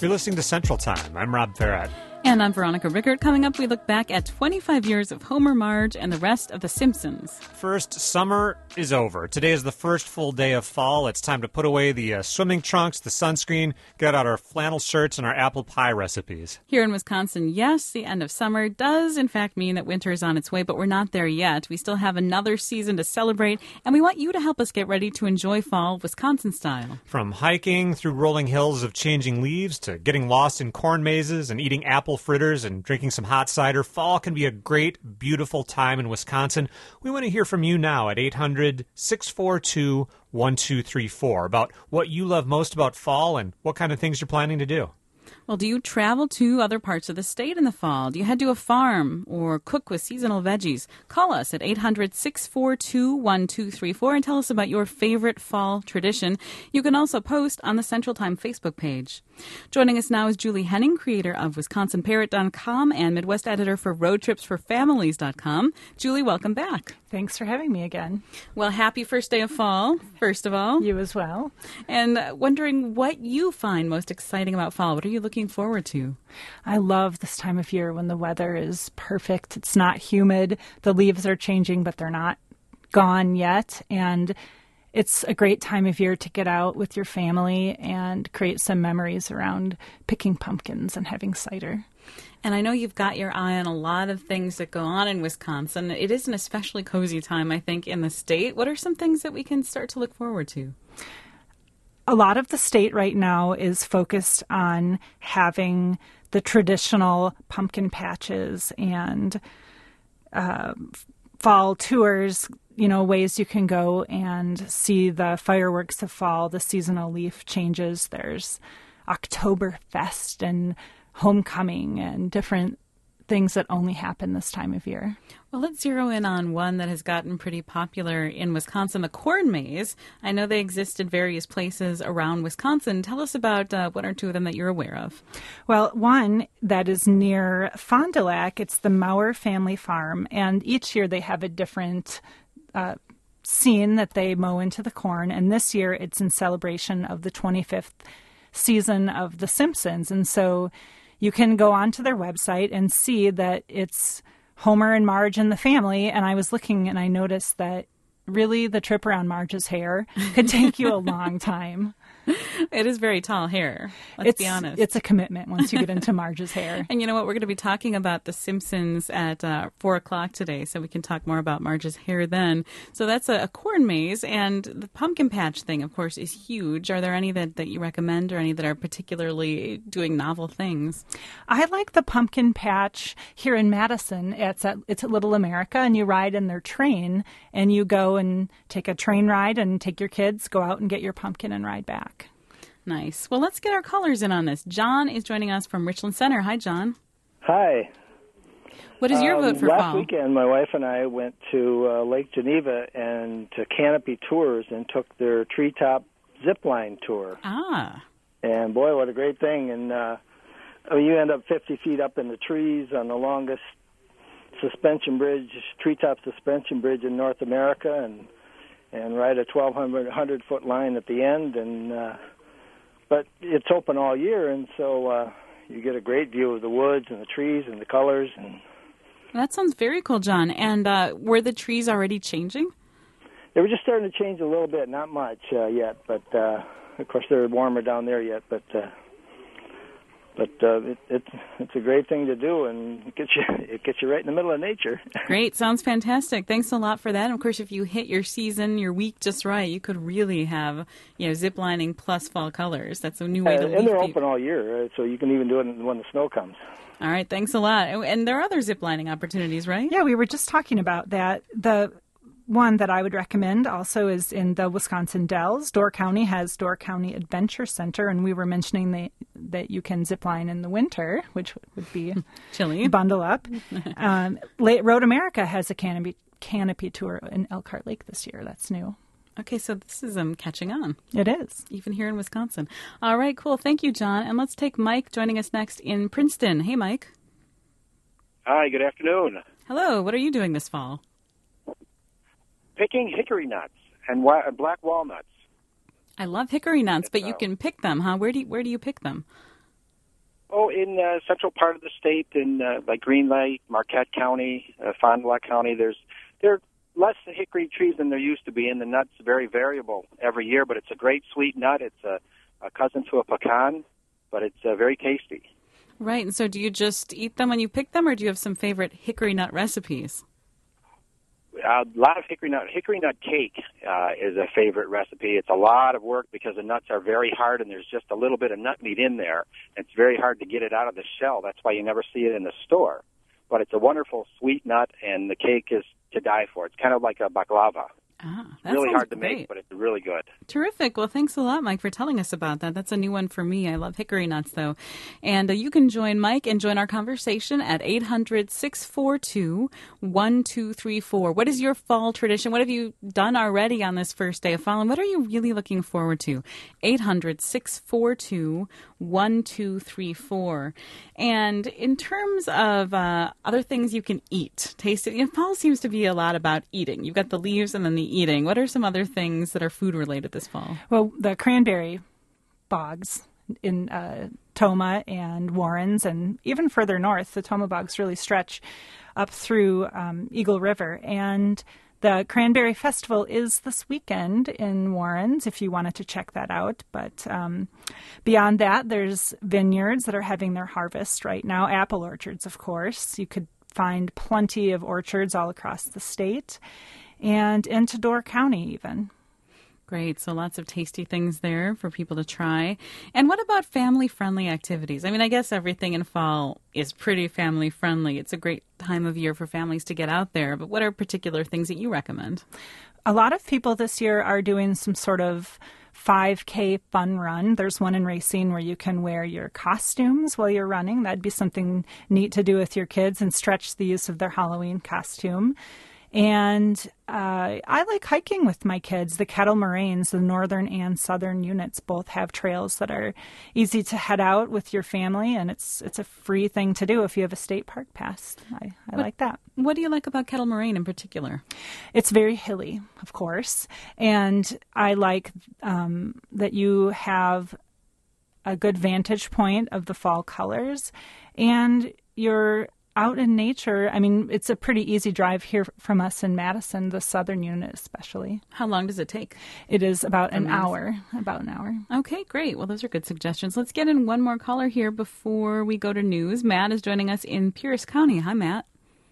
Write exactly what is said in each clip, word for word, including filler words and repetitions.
You're listening to Central Time. I'm Rob Farrett. And I'm Veronica Rickert. Coming up, we look back at twenty-five years of Homer, Marge, and the rest of The Simpsons. First, summer is over. Today is the first full day of fall. It's time to put away the uh, swimming trunks, the sunscreen, get out our flannel shirts, and our apple pie recipes. Here in Wisconsin, yes, the end of summer does in fact mean that winter is on its way, but we're not there yet. We still have another season to celebrate, and we want you to help us get ready to enjoy fall Wisconsin style. From hiking through rolling hills of changing leaves to getting lost in corn mazes and eating apple fritters and drinking some hot cider, fall can be a great, beautiful time in Wisconsin. We want to hear from you now at eight hundred, six four two, one two three four about what you love most about fall and what kind of things you're planning to do. Well, do you travel to other parts of the state in the fall? Do you head to a farm or cook with seasonal veggies? Call us at eight hundred, six four two, one two three four and tell us about your favorite fall tradition. You can also post on the Central Time Facebook page. Joining us now is Julie Henning, creator of Wisconsin Parrot dot com and Midwest editor for road trips for families dot com. Julie, welcome back. Thanks for having me again. Well, happy first day of fall, first of all. You as well. And uh, wondering what you find most exciting about fall. What are you looking forward to? I love this time of year when the weather is perfect. It's not humid. The leaves are changing, but they're not gone yet. And it's a great time of year to get out with your family and create some memories around picking pumpkins and having cider. And I know you've got your eye on a lot of things that go on in Wisconsin. It is an especially cozy time, I think, in the state. What are some things that we can start to look forward to? A lot of the state right now is focused on having the traditional pumpkin patches and uh, fall tours, you know, ways you can go and see the fireworks of fall, the seasonal leaf changes. There's Oktoberfest and homecoming and different things that only happen this time of year. Well, let's zero in on one that has gotten pretty popular in Wisconsin, the corn maze. I know they exist in various places around Wisconsin. Tell us about uh, one or two of them that you're aware of. Well, one that is near Fond du Lac, it's the Mauer Family Farm, and each year they have a different uh, scene that they mow into the corn, and this year it's in celebration of the twenty-fifth season of The Simpsons, and so you can go onto their website and see that it's Homer and Marge and the family. And I was looking and I noticed that really the trip around Marge's hair could take you a long time. It is very tall hair, let's it's, be honest. It's a commitment once you get into Marge's hair. And you know what? We're going to be talking about The Simpsons at uh, four o'clock today, so we can talk more about Marge's hair then. So that's a, a corn maze, and the pumpkin patch thing, of course, is huge. Are there any that, that you recommend or any that are particularly doing novel things? I like the pumpkin patch here in Madison. It's at, it's at Little America, and you ride in their train, and you go and take a train ride and take your kids, go out and get your pumpkin and ride back. Nice. Well, let's get our callers in on this. John is joining us from Richland Center. Hi, John. Hi. What is your um, vote for last fall? Last weekend, my wife and I went to uh, Lake Geneva and to Canopy Tours and took their treetop zip line tour. Ah. And boy, what a great thing. And uh, I mean, you end up fifty feet up in the trees on the longest suspension bridge, treetop suspension bridge in North America, and and ride a twelve hundred foot line at the end. And uh, but it's open all year, and so uh, you get a great view of the woods and the trees and the colors. And that sounds very cool, John. And uh, were the trees already changing? They were just starting to change a little bit, not much uh, yet, but uh, of course they're warmer down there yet. But uh, but uh, it, it's it's a great thing to do, and it gets you it gets you right in the middle of nature. Great, sounds fantastic. Thanks a lot for that. And of course, if you hit your season, your week just right, you could really have you know zip lining plus fall colors. That's a new way to. Uh, leave and they're people. open all year, uh, so you can even do it when the snow comes. All right, thanks a lot. And there are other zip lining opportunities, right? Yeah, we were just talking about that. The one that I would recommend also is in the Wisconsin Dells. Door County has Door County Adventure Center, and we were mentioning the, that you can zip line in the winter, which would be chilly. Bundle up. um, Road America has a canopy, canopy tour in Elkhart Lake this year. That's new. Okay, so this is um, catching on. It is. Even here in Wisconsin. All right, cool. Thank you, John. And let's take Mike joining us next in Princeton. Hey, Mike. Hi, good afternoon. Hello. What are you doing this fall? Picking hickory nuts and wa- black walnuts. I love hickory nuts, but so. you can pick them, huh? Where do you, where do you pick them? Oh, in uh, central part of the state, in uh, like Green Lake, Marquette County, uh, Fond du Lac County, there's there are less hickory trees than there used to be, and the nut's very variable every year. But it's a great sweet nut. It's a, a cousin to a pecan, but it's uh, very tasty. Right. And so, do you just eat them when you pick them, or do you have some favorite hickory nut recipes? A lot of hickory nut hickory nut cake uh, is a favorite recipe. It's a lot of work because the nuts are very hard and there's just a little bit of nut meat in there. It's very hard to get it out of the shell. That's why you never see it in the store. But it's a wonderful sweet nut, and the cake is to die for. It's kind of like a baklava. Ah, that really sounds hard to great. make, but it's really good. Terrific. Well, thanks a lot, Mike, for telling us about that. That's a new one for me. I love hickory nuts, though. And uh, you can join Mike and join our conversation at eight hundred, six four two, one two three four. What is your fall tradition? What have you done already on this first day of fall? And what are you really looking forward to? eight hundred, six four two, one two three four. And in terms of uh, other things you can eat, taste it, you know, fall seems to be a lot about eating. You've got the leaves and then the eating. What are some other things that are food related this fall? Well, the cranberry bogs in uh, Tomah and Warrens, and even further north, the Tomah bogs really stretch up through um, Eagle River. And the Cranberry Festival is this weekend in Warrens, if you wanted to check that out. But um, beyond that, there's vineyards that are having their harvest right now. Apple orchards, of course. You could find plenty of orchards all across the state and into Door County even. Great. So lots of tasty things there for people to try. And what about family-friendly activities? I mean, I guess everything in fall is pretty family-friendly. It's a great time of year for families to get out there. But what are particular things that you recommend? A lot of people this year are doing some sort of five K fun run. There's one in Racine where you can wear your costumes while you're running. That'd be something neat to do with your kids and stretch the use of their Halloween costume. And uh, I like hiking with my kids. The Kettle Moraines, the northern and southern units, both have trails that are easy to head out with your family, and it's it's a free thing to do if you have a state park pass. I, I what, like that. What do you like about Kettle Moraine in particular? It's very hilly, of course, and I like um, that you have a good vantage point of the fall colors, and you're out in nature. I mean, it's a pretty easy drive here from us in Madison, the southern unit especially. How long does it take? It is about an Madison? hour, about an hour. Okay, great. Well, those are good suggestions. Let's get in one more caller here before we go to news. Matt is joining us in Pierce County. Hi, Matt.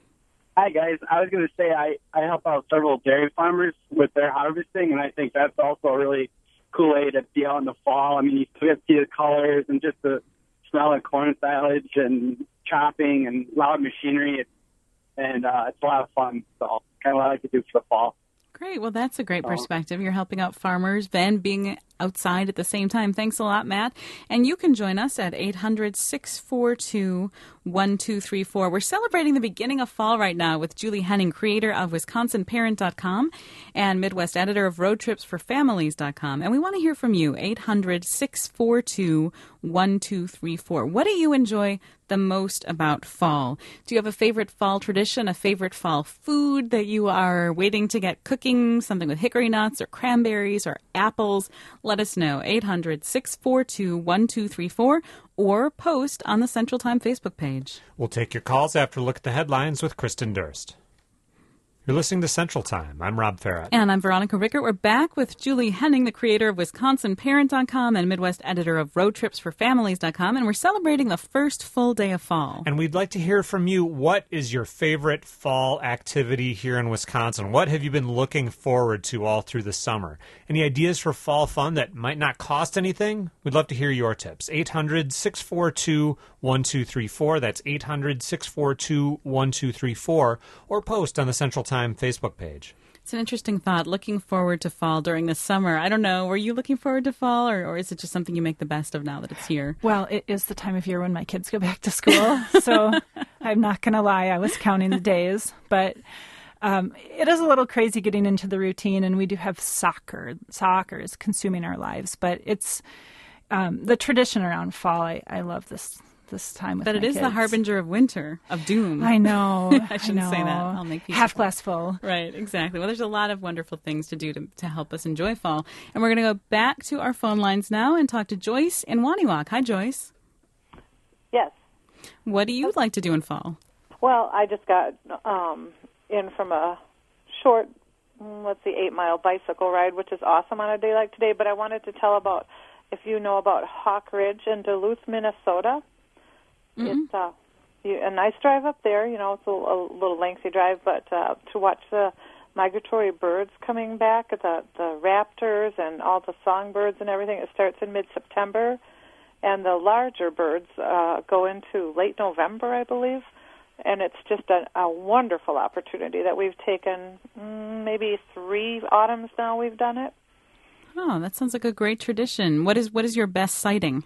Hi, guys. I was going to say I, I help out several dairy farmers with their harvesting, and I think that's also a really cool way to be out in the fall. I mean, you get to see the colors and just the smell of corn silage and chopping and loud machinery, and uh, it's a lot of fun. So kind of what I like to do for the fall. Great. Well, that's a great perspective. You're helping out farmers, then being outside at the same time. Thanks a lot, Matt. And you can join us at eight hundred, six four two, one two three four. We're celebrating the beginning of fall right now with Julie Henning, creator of Wisconsin Parent dot com and Midwest editor of Road Trips for Families dot com. And we want to hear from you, eight hundred, six four two, one two three four. What do you enjoy the most about fall? Do you have a favorite fall tradition, a favorite fall food that you are waiting to get cooking, something with hickory nuts or cranberries or apples? Let us know, eight hundred, six four two, one two three four, or post on the Central Time Facebook page. We'll take your calls after a look at the headlines with Kristen Durst. You're listening to Central Time. I'm Rob Farrett. And I'm Veronica Rickert. We're back with Julie Henning, the creator of Wisconsin Parent dot com and Midwest editor of Road Trips for Families dot com. And we're celebrating the first full day of fall. And we'd like to hear from you. What is your favorite fall activity here in Wisconsin? What have you been looking forward to all through the summer? Any ideas for fall fun that might not cost anything? We'd love to hear your tips. eight hundred, six four two, one two three four. That's eight hundred, six four two, one two three four. Or post on the Central Time Facebook page. It's an interesting thought, looking forward to fall during the summer. I don't know, were you looking forward to fall, or, or is it just something you make the best of now that it's here? Well, it is the time of year when my kids go back to school, so I'm not going to lie, I was counting the days, but um, it is a little crazy getting into the routine, and we do have soccer. Soccer is consuming our lives, but it's um, the tradition around fall. I, I love this this time with But it my is kids. the harbinger of winter, of doom. I know. I shouldn't I know. say that. I'll make people half glass full. Right, exactly. Well, there's a lot of wonderful things to do to, to help us enjoy fall. And we're going to go back to our phone lines now and talk to Joyce in Waniwak. Hi, Joyce. Yes. What do you like to do in fall? Well, I just got um, in from a short, mm, let's see, eight-mile bicycle ride, which is awesome on a day like today. But I wanted to tell about, if you know about Hawk Ridge in Duluth, Minnesota. Mm-hmm. It's uh, you, a nice drive up there. You know, it's a, a little lengthy drive, but uh, to watch the migratory birds coming back, the the raptors and all the songbirds and everything. It starts in mid-September, and the larger birds uh, go into late November, I believe. And it's just a, a wonderful opportunity that we've taken mm, maybe three autumns now we've done it. Oh, that sounds like a great tradition. What is what is your best sighting?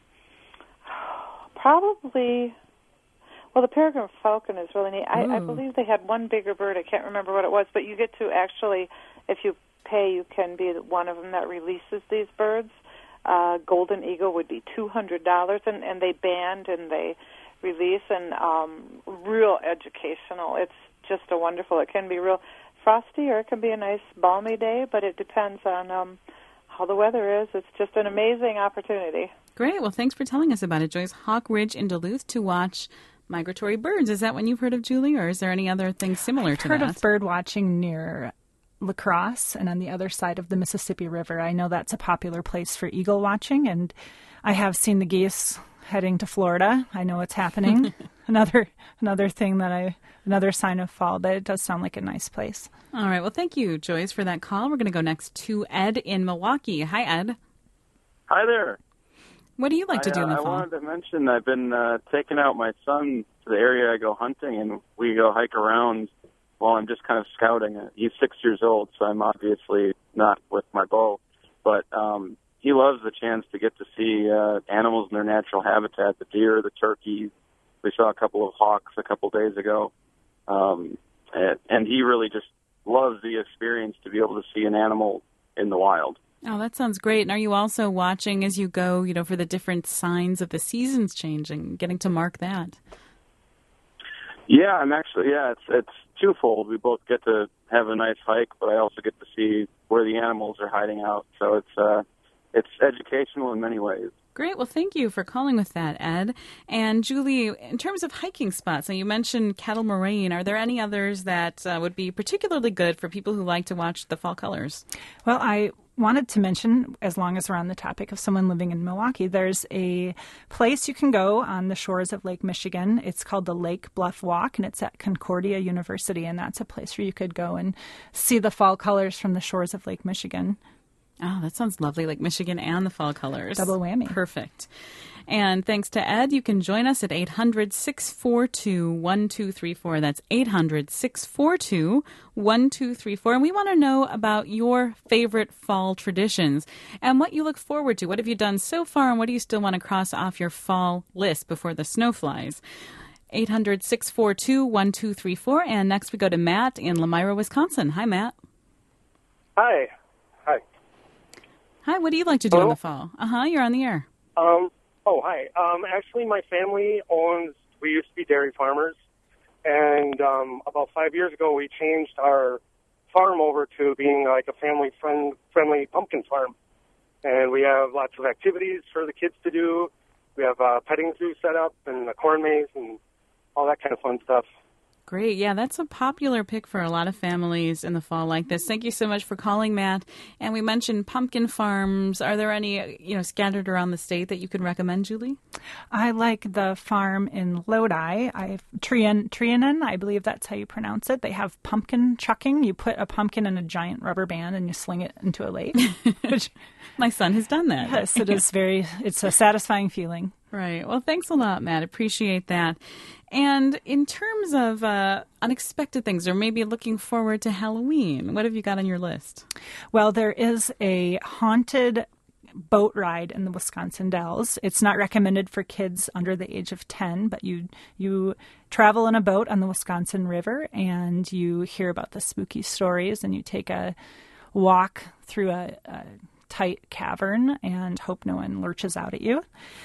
Probably, well, the peregrine falcon is really neat. I, I believe they had one bigger bird. I can't remember what it was, but you get to actually, if you pay, you can be one of them that releases these birds. Uh, golden eagle would be two hundred dollars, and, and they band and they release, and um, real educational. It's just a wonderful, it can be real frosty or it can be a nice balmy day, but it depends on um, how the weather is. It's just an amazing opportunity. Great. Well, thanks for telling us about it, Joyce. Hawk Ridge in Duluth to watch migratory birds. Is that one you've heard of, Julie, or is there any other thing similar I've to heard that? of bird watching near La Crosse and on the other side of the Mississippi River. I know that's a popular place for eagle watching, and I have seen the geese heading to Florida. I know it's happening. another another thing that I another sign of fall, but it does sound like a nice place. All right. Well, thank you, Joyce, for that call. We're going to go next to Ed in Milwaukee. Hi, Ed. Hi there. What do you like to do I, in the I fall? wanted to mention I've been uh, taking out my son to the area I go hunting, and we go hike around while I'm just kind of scouting. He's six years old, so I'm obviously not with my bow, but um, he loves the chance to get to see uh, animals in their natural habitat, the deer, the turkeys. We saw a couple of hawks a couple days ago, um, and, and he really just loves the experience to be able to see an animal in the wild. Oh, that sounds great. And are you also watching as you go, you know, for the different signs of the seasons changing, getting to mark that? Yeah, I'm actually, yeah, it's it's twofold. We both get to have a nice hike, but I also get to see where the animals are hiding out. So it's uh, it's educational in many ways. Great. Well, thank you for calling with that, Ed. And Julie, in terms of hiking spots, now you mentioned Kettle Moraine. Are there any others that uh, would be particularly good for people who like to watch the fall colors? Well, I wanted to mention, as long as we're on the topic of someone living in Milwaukee, there's a place you can go on the shores of Lake Michigan. It's called the Lake Bluff Walk, and it's at Concordia University, and that's a place where you could go and see the fall colors from the shores of Lake Michigan. Oh, that sounds lovely, like Michigan and the fall colors. Double whammy. Perfect. And thanks to Ed, you can join us at eight hundred, six four two, one two three four. That's eight hundred, six four two, one two three four. And we want to know about your favorite fall traditions and what you look forward to. What have you done so far, and what do you still want to cross off your fall list before the snow flies? eight hundred, six four two, one two three four. And next we go to Matt in Lamira, Wisconsin. Hi, Matt. Hi. Hi. Hi, what do you like to do Hello? in the fall? Uh-huh, you're on the air. Um, oh, hi. Um, actually, my family owns, we used to be dairy farmers, and um, about five years ago we changed our farm over to being like a family friend, friendly pumpkin farm. And we have lots of activities for the kids to do. We have a petting zoo set up and a corn maze and all that kind of fun stuff. Great. Yeah, that's a popular pick for a lot of families in the fall like this. Thank you so much for calling, Matt. And we mentioned pumpkin farms. Are there any, you know, scattered around the state that you could recommend, Julie? I like the farm in Lodi. I Trian, Trianon, I believe that's how you pronounce it. They have pumpkin chucking. You put a pumpkin in a giant rubber band and you sling it into a lake. Which, my son has done that. Yes, it is very, it's a satisfying feeling. Right. Well, thanks a lot, Matt. Appreciate that. And in terms of uh, unexpected things, or maybe looking forward to Halloween, what have you got on your list? Well, there is a haunted boat ride in the Wisconsin Dells. It's not recommended for kids under the age of ten, but you you travel in a boat on the Wisconsin River and you hear about the spooky stories and you take a walk through a, a tight cavern and hope no one lurches out at you.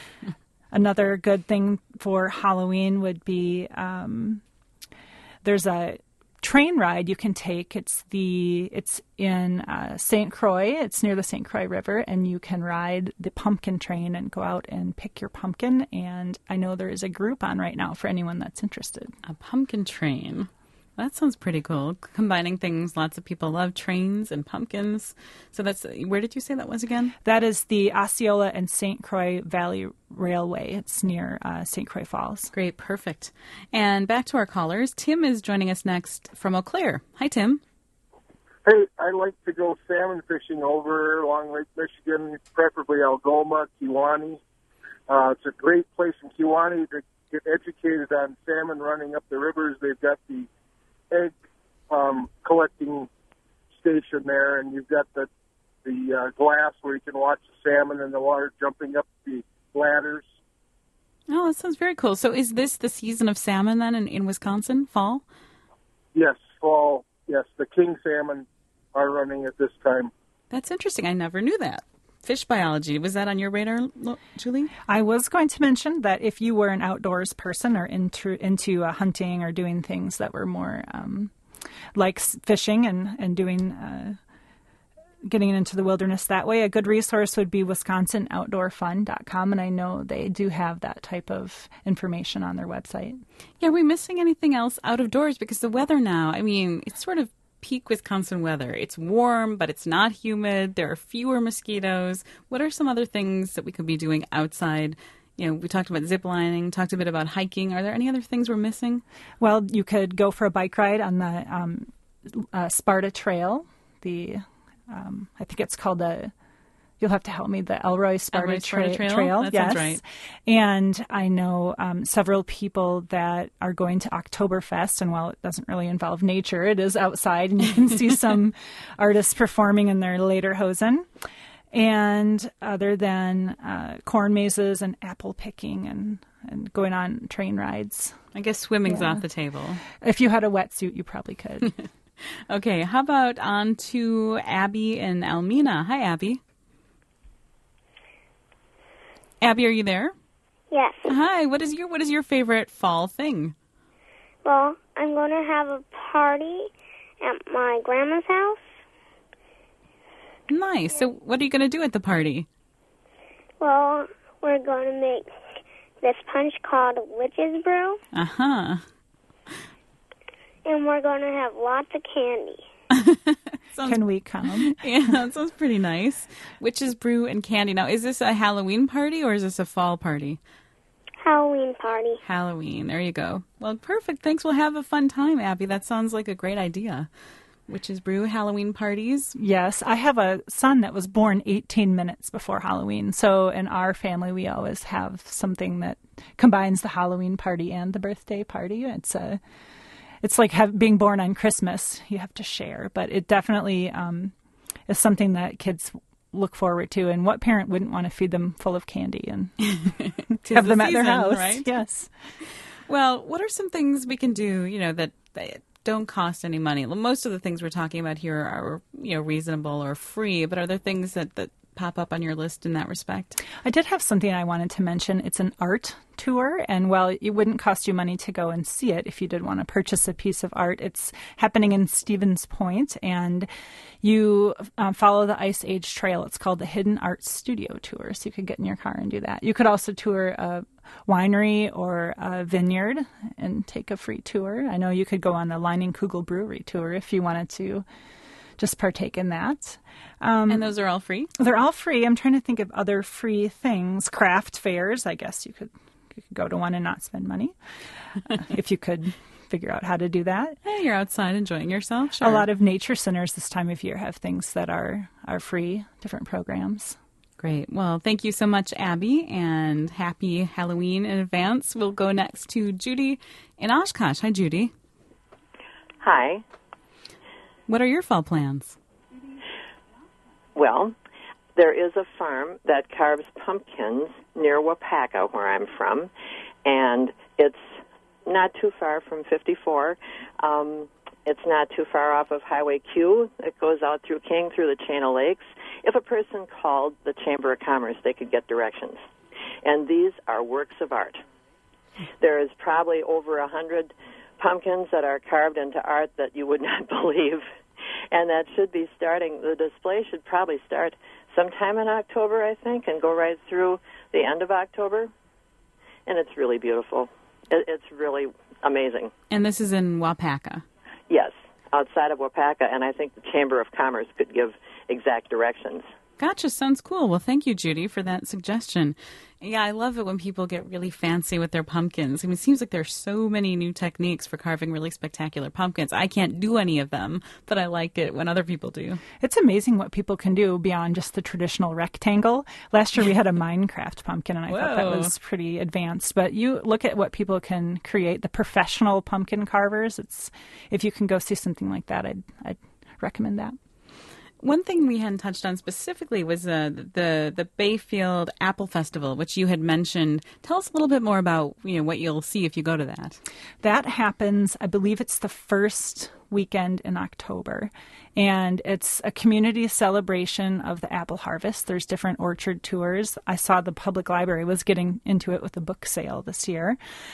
Another good thing for Halloween would be um, there's a train ride you can take. It's the it's in uh, Saint Croix. It's near the Saint Croix River, and you can ride the pumpkin train and go out and pick your pumpkin. And I know there is a group on right now for anyone that's interested. A pumpkin train. That sounds pretty cool. Combining things lots of people love, trains and pumpkins. So that's, where did you say that was again? That is the Osceola and Saint Croix Valley Railway. It's near uh, Saint Croix Falls. Great, perfect. And back to our callers. Tim is joining us next from Eau Claire. Hi, Tim. Hey, I like to go salmon fishing over along Lake Michigan, preferably Algoma, Kewaunee. Uh, it's a great place in Kewaunee to get educated on salmon running up the rivers. They've got the egg um, collecting station there, and you've got the the uh, glass where you can watch the salmon in the water jumping up the ladders. Oh, that sounds very cool. So is this the season of salmon then in, in Wisconsin, fall? Yes, fall. Yes, the king salmon are running at this time. That's interesting. I never knew that. Fish biology, was that on your radar, Julie? I was going to mention that if you were an outdoors person or into into uh, hunting or doing things that were more um, like fishing and, and doing uh, getting into the wilderness that way, a good resource would be wisconsin outdoor fun dot com, and I know they do have that type of information on their website. Yeah, are we missing anything else out of doors? Because the weather now, I mean, it's sort of peak Wisconsin weather. It's warm, but it's not humid. There are fewer mosquitoes. What are some other things that we could be doing outside? You know, we talked about zip lining, talked a bit about hiking. Are there any other things we're missing? Well, you could go for a bike ride on the um, uh, Sparta Trail. The um, I think it's called the. You'll have to help me. The Elroy Sparta, Elroy Sparta tra- Trail. Trail. That yes. sounds right. And I know um, several people that are going to Oktoberfest, and while it doesn't really involve nature, it is outside, and you can see some artists performing in their lederhosen. And other than uh, corn mazes and apple picking and, and going on train rides. I guess swimming's Yeah. off the table. If you had a wetsuit, you probably could. Okay, how about on to Abby in Almena. Hi, Abby. Abby, are you there? Yes. Hi. What is your What is your favorite fall thing? Well, I'm going to have a party at my grandma's house. Nice. So, what are you going to do at the party? Well, we're going to make this punch called Witch's Brew, Uh huh. and we're going to have lots of candy. Sounds, Can we come? yeah, that sounds pretty nice. Witch's brew and candy. Now, is this a Halloween party or is this a fall party? Halloween party. Halloween. There you go. Well, perfect. Thanks. We'll have a fun time, Abby. That sounds like a great idea. Witch's brew, Halloween parties. Yes, I have a son that was born eighteen minutes before Halloween. So in our family, we always have something that combines the Halloween party and the birthday party. It's a, it's like have, being born on Christmas. You have to share, but it definitely um, is something that kids look forward to. And what parent wouldn't want to feed them full of candy and have them the at their season, house? right? Yes. Well, what are some things we can do, you know, that, that don't cost any money? Well, most of the things we're talking about here are, you know, reasonable or free, but are there things that, that pop up on your list in that respect? I did have something I wanted to mention. It's an art tour, and while it wouldn't cost you money to go and see it, if you did want to purchase a piece of art, it's happening in Stevens Point, and you um, follow the Ice Age Trail. It's called the Hidden Art Studio Tour, so you could get in your car and do that. You could also tour a winery or a vineyard and take a free tour. I know you could go on the Leinenkugel Brewery tour if you wanted to just partake in that. Um, and those are all free? They're all free. I'm trying to think of other free things. Craft fairs, I guess you could, you could go to one and not spend money uh, if you could figure out how to do that. Hey, you're outside enjoying yourself. Sure. A lot of nature centers this time of year have things that are, are free, different programs. Great. Well, thank you so much, Abby, and happy Halloween in advance. We'll go next to Judy in Oshkosh. Hi, Judy. Hi. What are your fall plans? Well, there is a farm that carves pumpkins near Wapaka, where I'm from, and it's not too far from fifty-four. Um, it's not too far off of Highway Q. It goes out through King, through the Chain of Lakes. If a person called the Chamber of Commerce, they could get directions. And these are works of art. There is probably over a hundred pumpkins that are carved into art that you would not believe. And that should be starting, the display should probably start sometime in October, I think, and go right through the end of October. And it's really beautiful. It, it's really amazing. And this is in Waupaca? Yes, outside of Waupaca, and I think the Chamber of Commerce could give exact directions. Gotcha. Sounds cool. Well, thank you, Judy, for that suggestion. Yeah, I love it when people get really fancy with their pumpkins. I mean, it seems like there's so many new techniques for carving really spectacular pumpkins. I can't do any of them, but I like it when other people do. It's amazing what people can do beyond just the traditional rectangle. Last year we had a Minecraft pumpkin, and I Whoa. thought that was pretty advanced. But you look at what people can create, the professional pumpkin carvers. It's if you can go see something like that, I'd, I'd recommend that. One thing we hadn't touched on specifically was uh, the the Bayfield Apple Festival, which you had mentioned. Tell us a little bit more about you know what you'll see if you go to that. That happens, I believe it's the first weekend in October, and it's a community celebration of the apple harvest. There's different orchard tours. I saw the public library was getting into it with a book sale this year,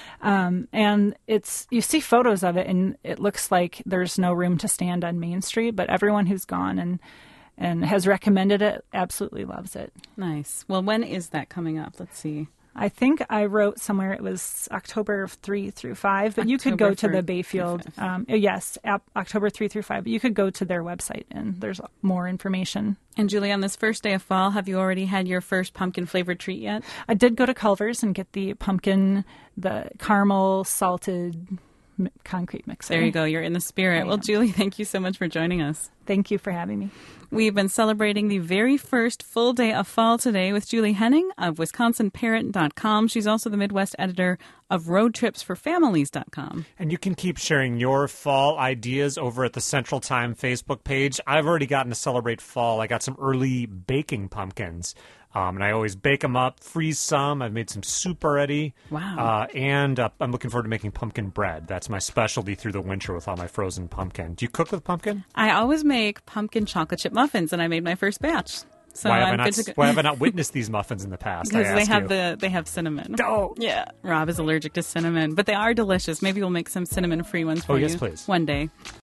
um, and it's you see photos of it, and it looks like there's no room to stand on Main Street, but everyone who's gone and and has recommended it absolutely loves it. Nice. Well, when is that coming up? Let's see. I think I wrote somewhere it was October three through five, but October you could go to the through Bayfield. Um, yes, ap- October three through five. But you could go to their website and there's more information. And Julie, on this first day of fall, have you already had your first pumpkin flavored treat yet? I did go to Culver's and get the pumpkin, the caramel salted mi- concrete mixer. There you go. You're in the spirit. Well, Julie, thank you so much for joining us. Thank you for having me. We've been celebrating the very first full day of fall today with Julie Henning of Wisconsin Parent dot com. She's also the Midwest editor of Road Trips for Families dot com. And you can keep sharing your fall ideas over at the Central Time Facebook page. I've already gotten to celebrate fall. I got some early baking pumpkins. Um, and I always bake them up, freeze some. I've made some soup already. Wow. Uh, and uh, I'm looking forward to making pumpkin bread. That's my specialty through the winter with all my frozen pumpkin. Do you cook with pumpkin? I always make pumpkin chocolate chip muffins, and I made my first batch. So why, have I'm I not, good to go. why have I not witnessed these muffins in the past? Because I they ask have you. the they have cinnamon. Oh. Yeah. Rob is allergic to cinnamon, but they are delicious. Maybe we'll make some cinnamon-free ones for Oh, you yes, please. one day.